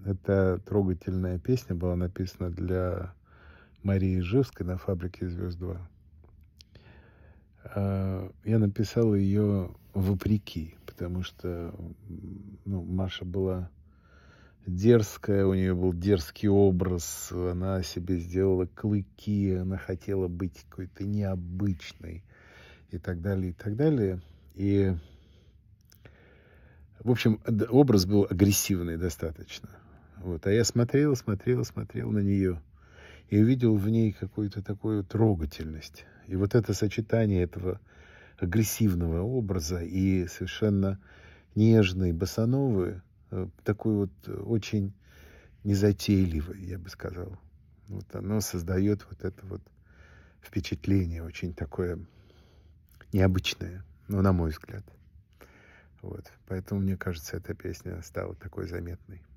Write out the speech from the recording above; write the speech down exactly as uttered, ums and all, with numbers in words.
эта трогательная песня была написана для Марии Ижевской на «Фабрике звезд два». А, я написал ее вопреки, потому что, м, ну, Маша была дерзкая, у нее был дерзкий образ, она себе сделала клыки, она хотела быть какой-то необычной и так далее, и так далее. И, в общем, д образ был агрессивный достаточно. Вот. А я смотрел, смотрел, смотрел на нее и увидел в ней какую-то такую трогательность. И вот это сочетание этого агрессивного образа и совершенно нежной босановой, э, такой вот э, очень незатейливой, я бы сказал. Вот оно создает вот это вот впечатление очень такое необычное, ну, на мой взгляд. Вот. Поэтому, мне кажется, эта песня стала такой заметной.